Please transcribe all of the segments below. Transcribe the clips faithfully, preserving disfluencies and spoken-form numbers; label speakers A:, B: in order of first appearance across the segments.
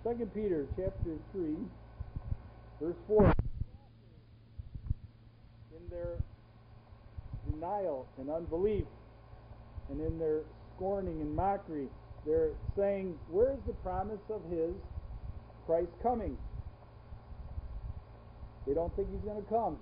A: Second Peter chapter three, verse four. In their denial and unbelief, and in their scorning and mockery, they're saying, where's the promise of his Christ coming? They don't think he's going to come.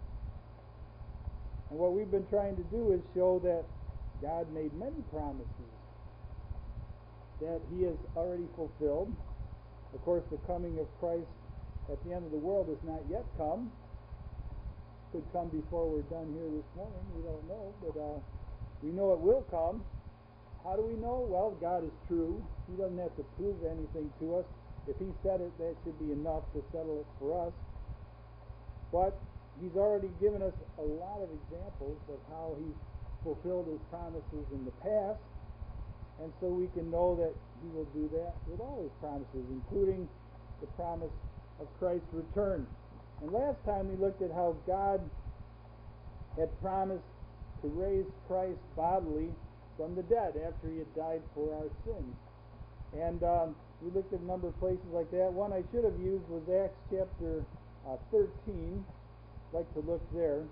A: And what we've been trying to do is show that God made many promises that he has already fulfilled. Of course, the coming of Christ at the end of the world has not yet come. Could come before we're done here this morning. We don't know, but uh, we know it will come. How do we know? Well, God is true. He doesn't have to prove anything to us. If he said it, that should be enough to settle it for us. But he's already given us a lot of examples of how he's fulfilled his promises in the past. And so we can know that he will do that with all his promises, including the promise of Christ's return. And last time we looked at how God had promised to raise Christ bodily from the dead after he had died for our sins. And um, we looked at a number of places like that. One I should have used was Acts chapter uh, thirteen. I'd like to look there.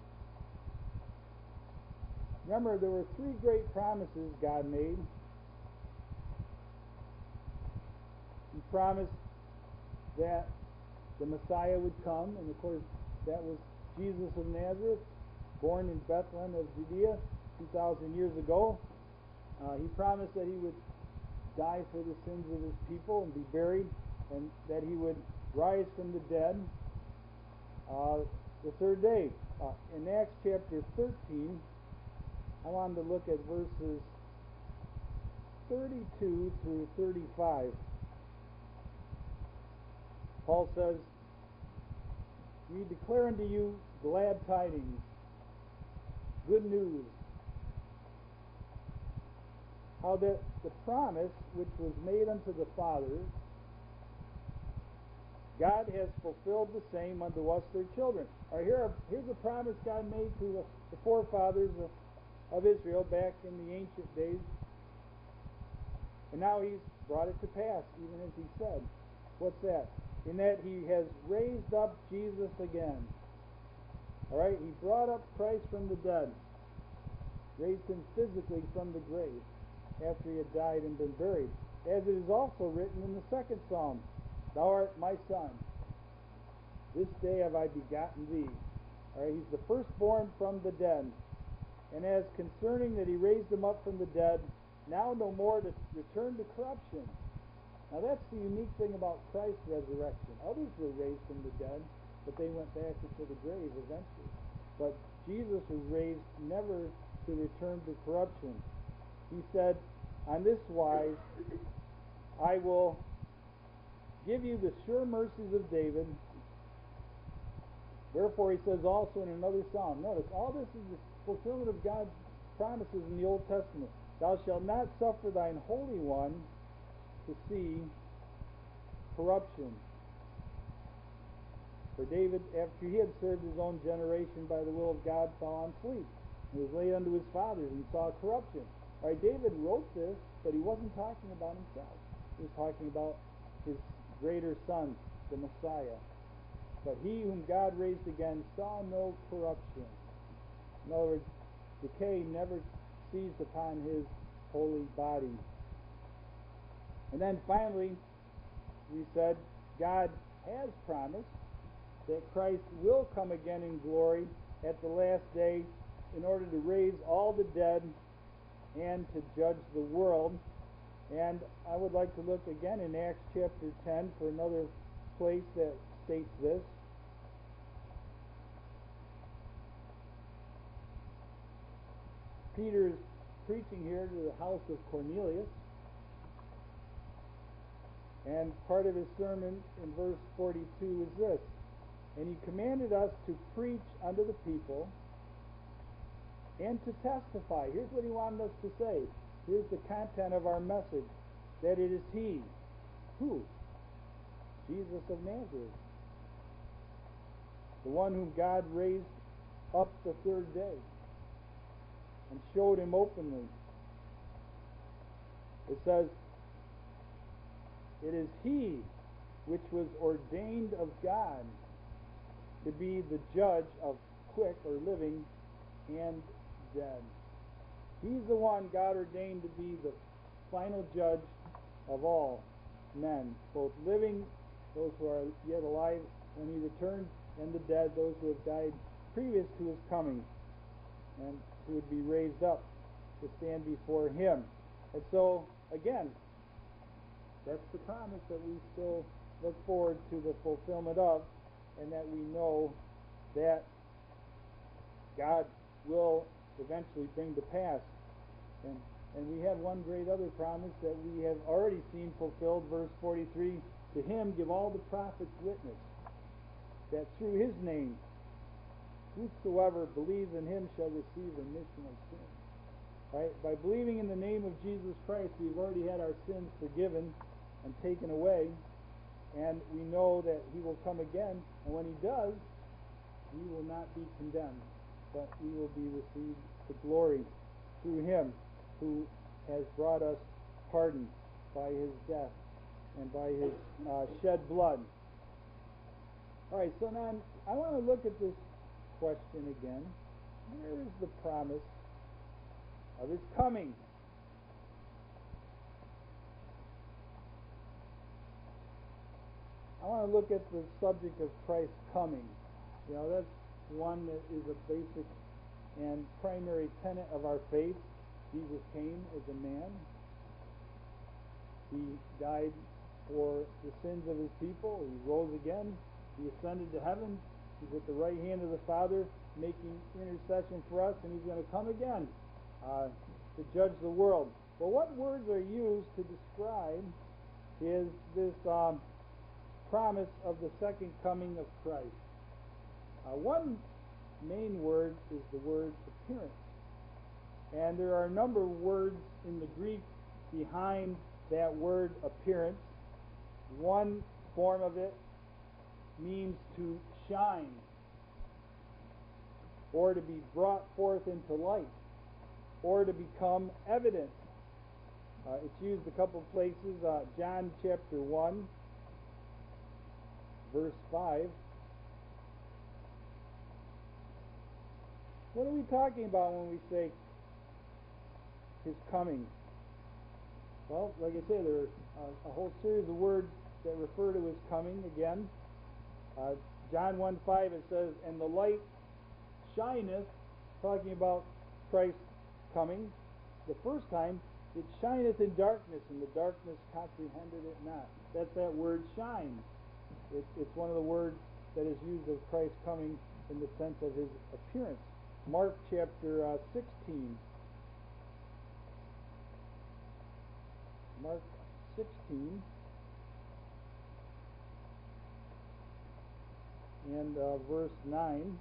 A: Remember, there were three great promises God made. He promised that the Messiah would come, and of course that was Jesus of Nazareth, born in Bethlehem of Judea two thousand years ago. Uh, he promised that he would die for the sins of his people and be buried, and that he would rise from the dead uh, the third day. Uh, in Acts chapter thirteen, I wanted to look at verses thirty-two through thirty-five. Paul says, we declare unto you glad tidings, good news, how that the promise which was made unto the fathers, God has fulfilled the same unto us their children. All right, here are, here's a promise God made to the, the forefathers of, of Israel back in the ancient days. And now he's brought it to pass, even as he said. What's that? In that he has raised up Jesus again. All right, he brought up Christ from the dead, raised him physically from the grave after he had died and been buried. As it is also written in the second psalm, thou art my son, this day have I begotten thee. All right, he's the firstborn from the dead. And as concerning that he raised him up from the dead, now no more to return to corruption. Now that's the unique thing about Christ's resurrection. Others were raised from the dead, but they went back into the grave eventually. But Jesus was raised never to return to corruption. He said, on this wise, I will give you the sure mercies of David. Wherefore he says also in another psalm. Notice, all this is the fulfillment of God's promises in the Old Testament. Thou shalt not suffer thine Holy One to see corruption. For David, after he had served his own generation by the will of God, fell on sleep, and was laid unto his fathers, and saw corruption. All right, David wrote this, but he wasn't talking about himself. He was talking about his greater son, the Messiah. But he whom God raised again saw no corruption. In other words, decay never seized upon his holy body. And then finally, we said, God has promised that Christ will come again in glory at the last day in order to raise all the dead and to judge the world. And I would like to look again in Acts chapter ten for another place that states this. Peter is preaching here to the house of Cornelius. And part of his sermon in verse forty-two is this. And he commanded us to preach unto the people and to testify. Here's what he wanted us to say. Here's the content of our message. That it is he. Who? Jesus of Nazareth. The one whom God raised up the third day and showed him openly. It says, it is he which was ordained of God to be the judge of quick or living and dead. He's the one God ordained to be the final judge of all men, both living, those who are yet alive when he returns, and the dead, those who have died previous to his coming, and who would be raised up to stand before him. And so, again, that's the promise that we still look forward to the fulfillment of, and that we know that God will eventually bring to pass. And, and we have one great other promise that we have already seen fulfilled, verse forty-three, to him give all the prophets witness, that through his name whosoever believes in him shall receive remission of sins. Right? By believing in the name of Jesus Christ, we've already had our sins forgiven and taken away, and we know that he will come again, and when he does, we will not be condemned, but we will be received to glory through him who has brought us pardon by his death and by his uh, shed blood. All right, so now I want to look at this question again. Where is the promise of his coming? I want to look at the subject of Christ's coming. You know, that's one that is a basic and primary tenet of our faith. Jesus came as a man. He died for the sins of his people. He rose again. He ascended to heaven. He's at the right hand of the Father making intercession for us, and he's going to come again uh, to judge the world. But what words are used to describe his this um, promise of the second coming of Christ? Uh, one main word is the word appearance. And there are a number of words in the Greek behind that word appearance. One form of it means to shine, or to be brought forth into light, or to become evident. Uh, it's used a couple of places. Uh, John chapter one, verse five. What are we talking about when we say his coming? Well, like I say, there are uh, a whole series of words that refer to his coming again. Uh, John one five, it says, and the light shineth, talking about Christ's coming. The first time, it shineth in darkness, and the darkness comprehended it not. That's that word shine. It, it's one of the words that is used of Christ's coming in the sense of his appearance. Mark chapter uh, sixteen. Mark sixteen. And uh, verse nine.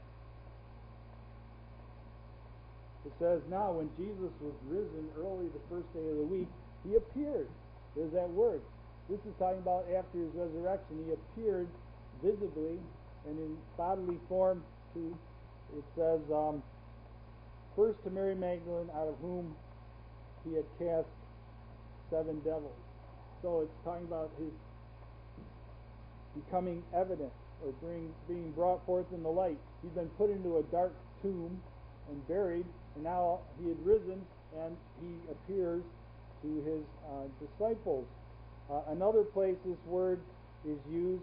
A: It says, now when Jesus was risen early the first day of the week, he appeared. There's that word. This is talking about after his resurrection. He appeared visibly and in bodily form to, it says, um, first to Mary Magdalene, out of whom he had cast seven devils. So it's talking about his becoming evident, or being, being brought forth in the light. He'd been put into a dark tomb and buried, and now he had risen, and he appears to his uh, disciples. Uh, another place this word is used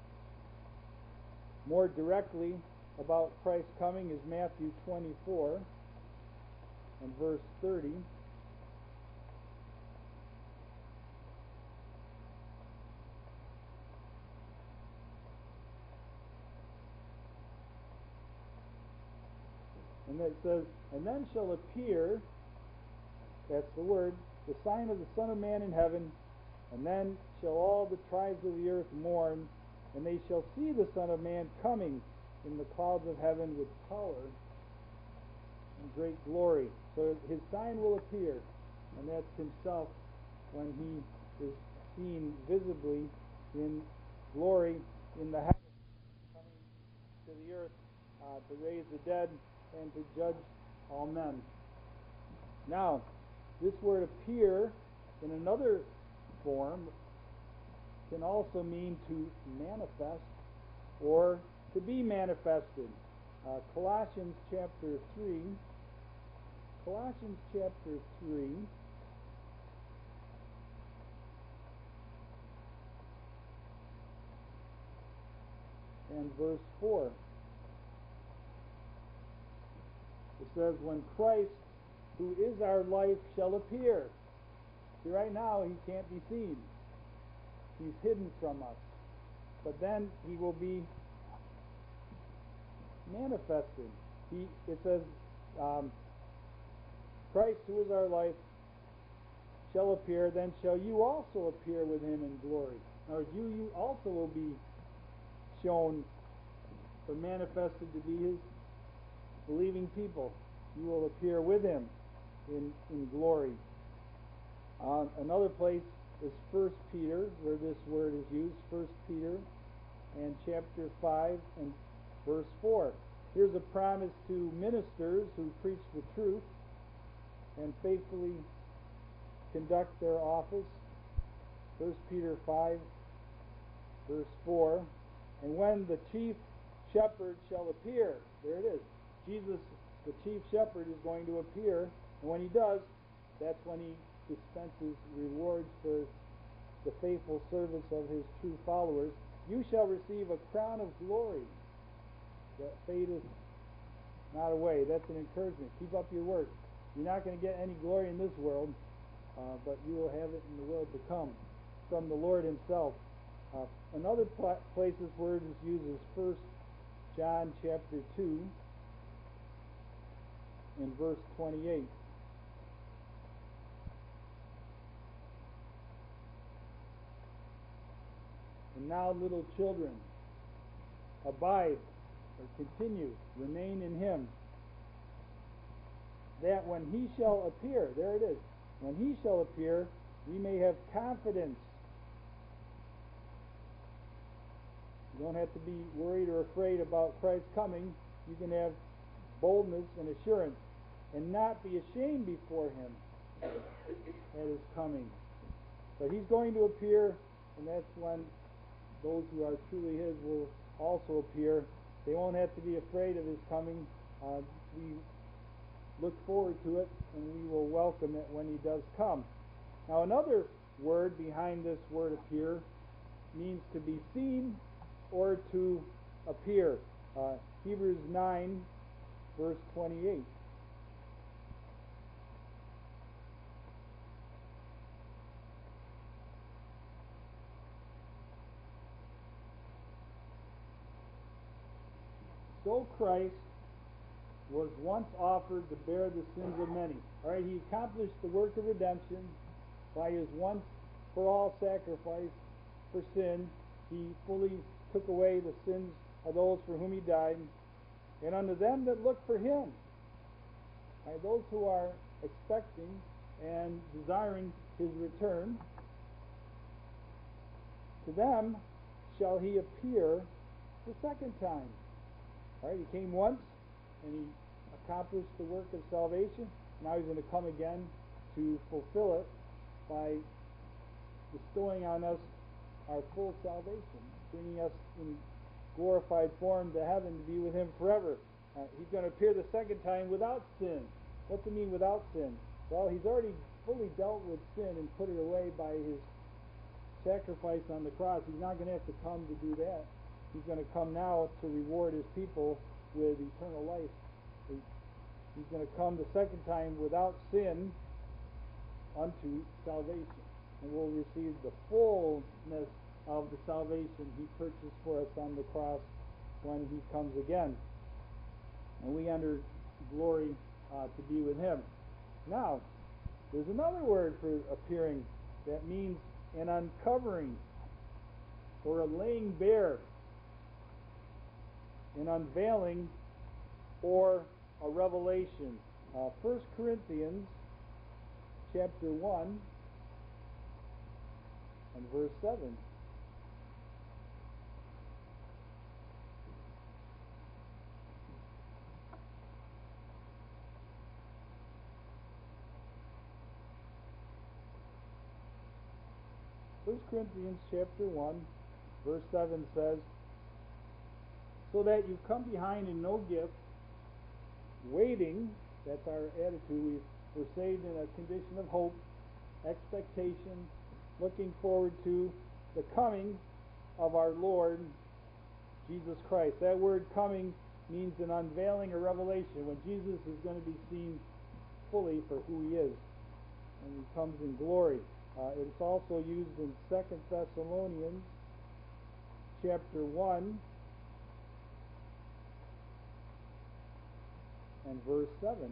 A: more directly about Christ's coming is Matthew twenty-four and verse thirty. And it says, and then shall appear, that's the word, the sign of the Son of Man in heaven, and then shall all the tribes of the earth mourn, and they shall see the Son of Man coming in the clouds of heaven with power and great glory. So his sign will appear, and that's himself when he is seen visibly in glory in the heavens, coming to the earth uh, to raise the dead and to judge all men. Now, this word appear in another form can also mean to manifest or to be manifested. Uh, Colossians chapter three. Colossians chapter three. And verse four. It says, when Christ, who is our life, shall appear. See, right now he can't be seen. He's hidden from us. But then he will be manifested. He, it says, um, Christ, who is our life, shall appear, then shall you also appear with him in glory. In other words, you, you also will be shown or manifested to be his believing people. You will appear with him in, in glory. Uh, another place is First Peter, where this word is used. First Peter and chapter five and verse four. Here's a promise to ministers who preach the truth and faithfully conduct their office. First Peter five, verse four. And when the chief shepherd shall appear, there it is. Jesus, the chief shepherd, is going to appear, and when he does, that's when he dispenses rewards for the faithful service of his true followers. You shall receive a crown of glory that fadeth not away. That's an encouragement. Keep up your work. You're not going to get any glory in this world, uh, but you will have it in the world to come from the Lord himself. Uh, another pl- place this word is used is First John chapter two in verse twenty-eight. And now, little children, abide or continue, remain in him, that when he shall appear, there it is, when he shall appear, we may have confidence. You don't have to be worried or afraid about Christ coming. You can have boldness and assurance and not be ashamed before him at his coming. But he's going to appear, and that's when those who are truly his will also appear. They won't have to be afraid of his coming. Uh, we look forward to it, and we will welcome it when he does come. Now, another word behind this word appear means to be seen or to appear. Uh, Hebrews nine, verse twenty-eight. So Christ was once offered to bear the sins of many. All right, he accomplished the work of redemption by his once for all sacrifice for sin. He fully took away the sins of those for whom he died. And unto them that look for him, right, those who are expecting and desiring his return, to them shall he appear the second time. All right, he came once and he accomplished the work of salvation. Now he's going to come again to fulfill it by bestowing on us our full salvation, bringing us in glorified form to heaven to be with him forever. Uh, he's going to appear the second time without sin. What's it mean without sin? Well, he's already fully dealt with sin and put it away by his sacrifice on the cross. He's not going to have to come to do that. He's going to come now to reward his people with eternal life. He's going to come the second time without sin unto salvation. And we'll receive the fullness of the salvation he purchased for us on the cross when he comes again. And we enter glory uh, to be with him. Now, there's another word for appearing that means an uncovering or a laying bare, an unveiling, or a revelation. Uh, First Corinthians chapter one and verse seven. First Corinthians chapter one, verse seven says, so that you come behind in no gift, waiting, that's our attitude, we, we're saved in a condition of hope, expectation, looking forward to the coming of our Lord Jesus Christ. That word coming means an unveiling, a revelation, when Jesus is going to be seen fully for who he is, and he comes in glory. Uh, it's also used in Second Thessalonians chapter one and verse seven.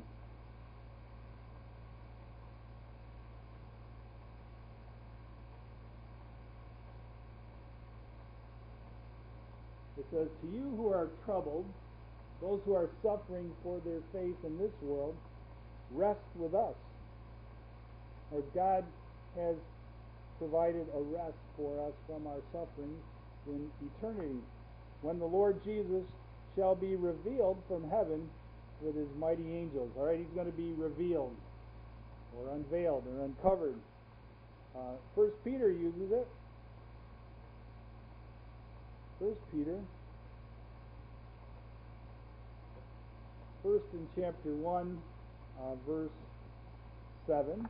A: It says, to you who are troubled, those who are suffering for their faith in this world, rest with us. Or God has provided a rest for us from our sufferings in eternity, when the Lord Jesus shall be revealed from heaven with his mighty angels. All right, he's going to be revealed, or unveiled, or uncovered. Uh, First Peter uses it. First Peter, first in chapter one, uh, verse seven,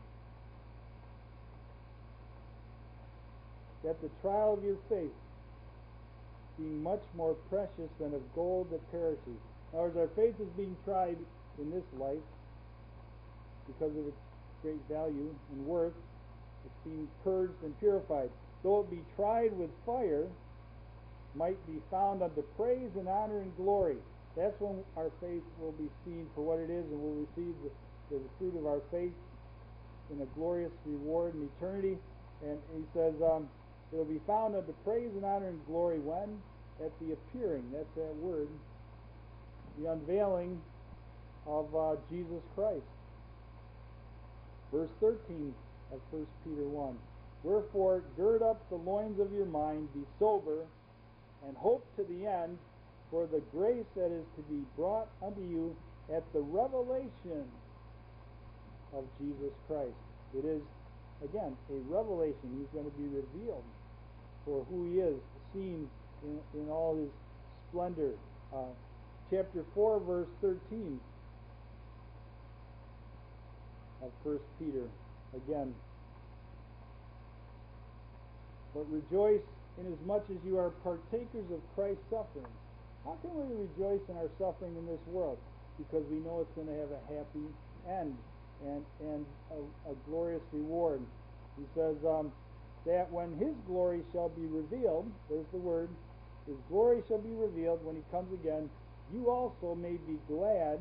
A: that the trial of your faith, being much more precious than of gold that perishes. In other words, our faith is being tried in this life because of its great value and worth. It's being purged and purified. Though it be tried with fire, might be found unto praise and honor and glory. That's when our faith will be seen for what it is, and we'll receive the, the fruit of our faith in a glorious reward in eternity. And he says, um, it will be found unto praise and honor and glory when? At the appearing, that's that word, the unveiling of uh, Jesus Christ. Verse thirteen of First Peter one. Wherefore, gird up the loins of your mind, be sober, and hope to the end for the grace that is to be brought unto you at the revelation of Jesus Christ. It is, again, a revelation. He's going to be revealed for who he is, seen in, in all his splendor. Uh, chapter four, verse thirteen of First Peter, again. But rejoice inasmuch as you are partakers of Christ's suffering. How can we rejoice in our suffering in this world? Because we know it's going to have a happy end and and a, a glorious reward. He says um, that when his glory shall be revealed, there's the word, his glory shall be revealed when he comes again, you also may be glad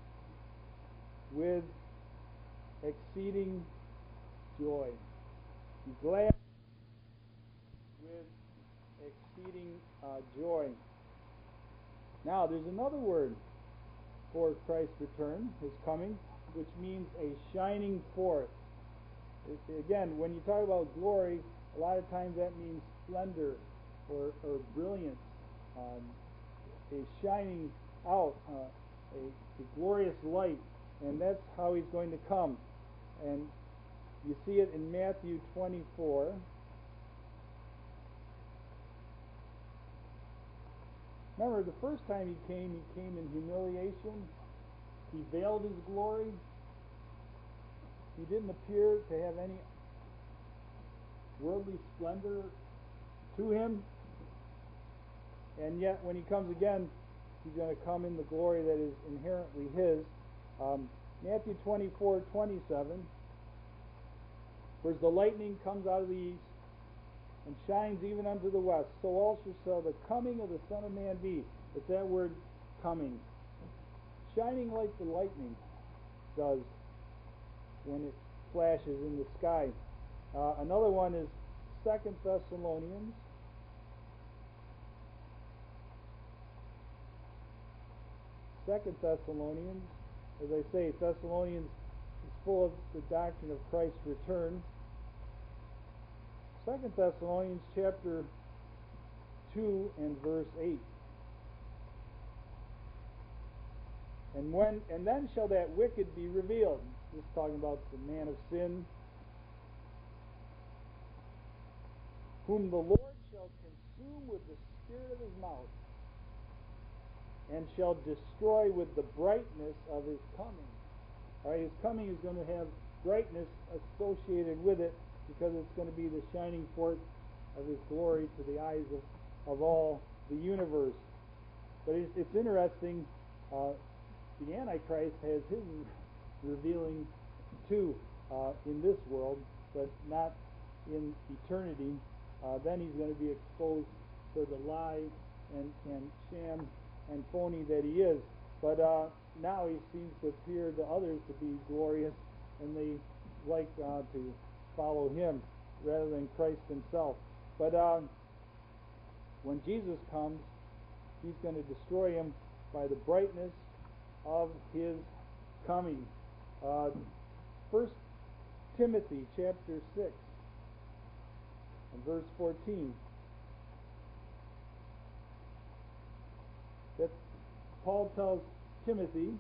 A: with exceeding joy. Be glad with exceeding uh, joy. Now, there's another word for Christ's return, his coming, which means a shining forth. It, again, when you talk about glory, a lot of times that means splendor or, or brilliance, um, a shining out, uh, a, a glorious light, and that's how he's going to come. And you see it in Matthew twenty-four. Remember, the first time he came, he came in humiliation. He veiled his glory. He didn't appear to have any worldly splendor to him. And yet, when he comes again, he's going to come in the glory that is inherently his. Um, Matthew twenty-four twenty-seven. For as the lightning comes out of the east and shines even unto the west, so also shall the coming of the Son of Man be. It's that word, coming. Shining like the lightning does when it flashes in the sky. Uh, another one is Second Thessalonians. Second Thessalonians. As I say, Thessalonians is full of the doctrine of Christ's return. Second Thessalonians chapter two and verse eight. And when and then shall that wicked be revealed. This is talking about the man of sin. whom the Lord shall consume with the spirit of his mouth, and shall destroy with the brightness of his coming. All right, his coming is going to have brightness associated with it, because it's going to be the shining forth of his glory to the eyes of, of all the universe. But it's, it's interesting, uh, the Antichrist has his revealing too uh, in this world, but not in eternity. Uh, then he's going to be exposed for the lie and, and sham and phony that he is. But uh, now he seems to appear to others to be glorious, and they like uh, to follow him rather than Christ himself. But uh, when Jesus comes, he's going to destroy him by the brightness of his coming. Uh, First Timothy chapter six and verse fourteen. That Paul tells Timothy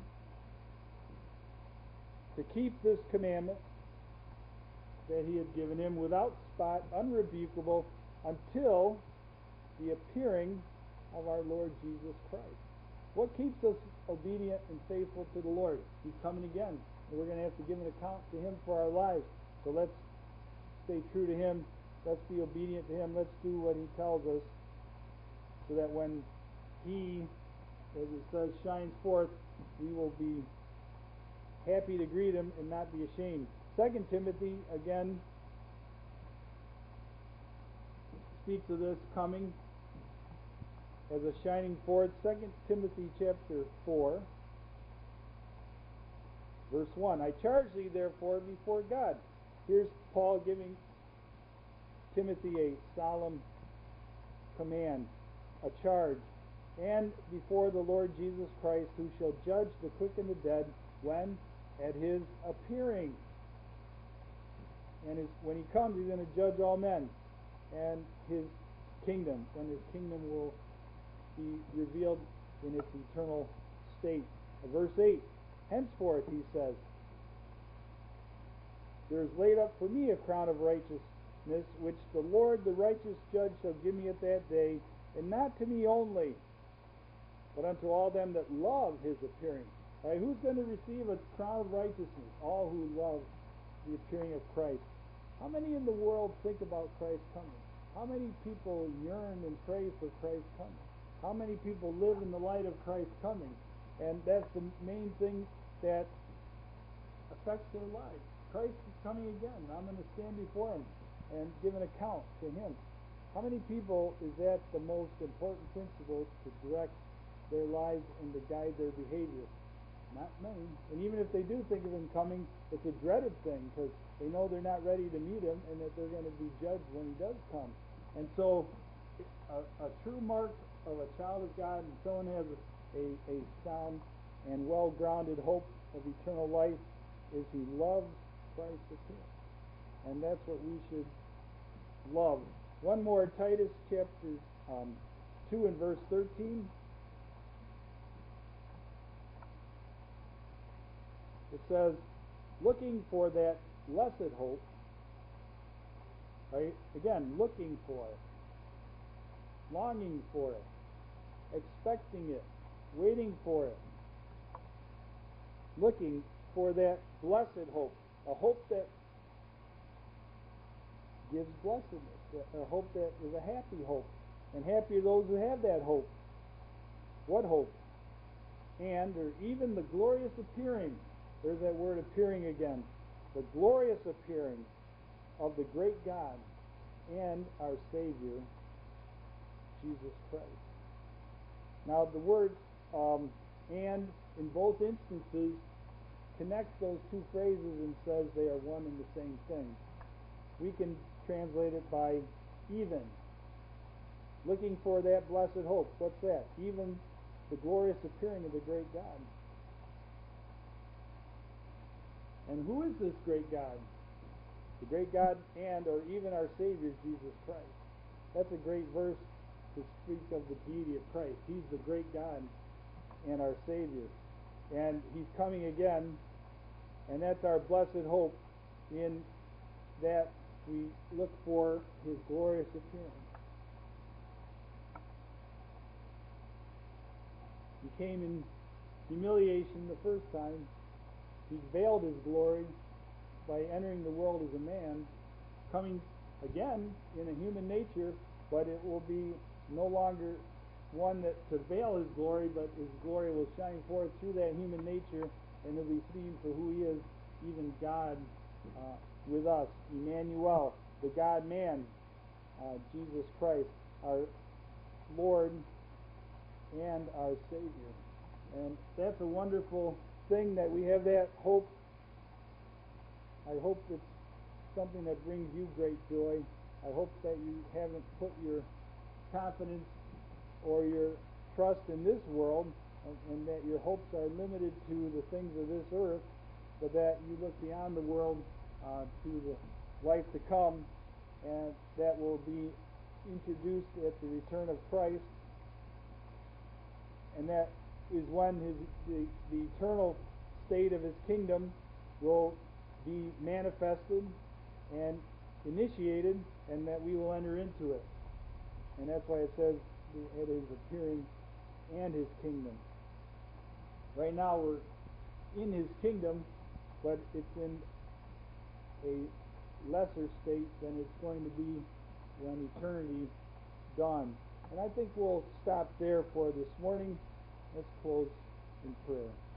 A: to keep this commandment that he had given him without spot, unrebukable, until the appearing of our Lord Jesus Christ. What keeps us obedient and faithful to the Lord? He's coming again, and we're going to have to give an account to him for our lives. So let's stay true to him. Let's be obedient to him. Let's do what he tells us, so that when he, as it says, shines forth, we will be happy to greet him and not be ashamed. Second Timothy, again, speaks of this coming as a shining forth. Second Timothy chapter four, verse one. I charge thee therefore before God. Here's Paul giving Timothy a solemn command, a charge, and before the Lord Jesus Christ, who shall judge the quick and the dead, when? At his appearing. And his, when he comes, he's going to judge all men, and his kingdom, when his kingdom will be revealed in its eternal state. Verse eight, henceforth, he says, there is laid up for me a crown of righteousness, which the Lord, the righteous judge, shall give me at that day, and not to me only, but unto all them that love his appearing. All right, who's going to receive a crown of righteousness? All who love the appearing of Christ. How many in the world think about Christ coming? How many people yearn and pray for Christ coming? How many people live in the light of Christ coming? And that's the main thing that affects their lives. Christ is coming again. I'm going to stand before him and give an account to him. How many people is that the most important principle to direct their lives and to guide their behavior? Not many. And even if they do think of him coming, it's a dreaded thing, because they know they're not ready to meet him and that they're going to be judged when he does come. And so a, a true mark of a child of God, and someone has a, a sound and well-grounded hope of eternal life, is he loves Christ appearing. And that's what we should love. One more, Titus chapter um, two and verse thirteen. It says, looking for that blessed hope, right? Again, looking for it, longing for it, expecting it, waiting for it, looking for that blessed hope, a hope that gives blessedness, a hope that is a happy hope, and happy are those who have that hope. What hope? And, or even the glorious appearing, there's that word appearing again, the glorious appearing of the great God and our Savior, Jesus Christ. Now the word um, and in both instances connects those two phrases and says they are one and the same thing. We can translate it by even. Looking for that blessed hope. What's that? Even the glorious appearing of the great God. And who is this great God? The great God and or even our Savior, Jesus Christ. That's a great verse to speak of the deity of Christ. He's the great God and our Savior. And he's coming again, and that's our blessed hope, in that we look for his glorious appearing. He came in humiliation the first time. He veiled his glory by entering the world as a man, coming again in a human nature, but it will be no longer one that to veil his glory, but his glory will shine forth through that human nature, and he'll be seen for who he is, even God uh, with us, Emmanuel, the God-man, uh, Jesus Christ, our Lord and our Savior. And that's a wonderful thing that we have that hope. I hope it's something that brings you great joy. I hope that you haven't put your confidence or your trust in this world, and, and that your hopes are limited to the things of this earth, but that you look beyond the world uh, to the life to come, and that will be introduced at the return of Christ, and that is when his the, the eternal state of his kingdom will be manifested and initiated, and that we will enter into it. And that's why it says at his appearing and his kingdom. Right now we're in his kingdom, but it's in a lesser state than it's going to be when eternity dawns. And I think we'll stop there for this morning. Let's close in prayer.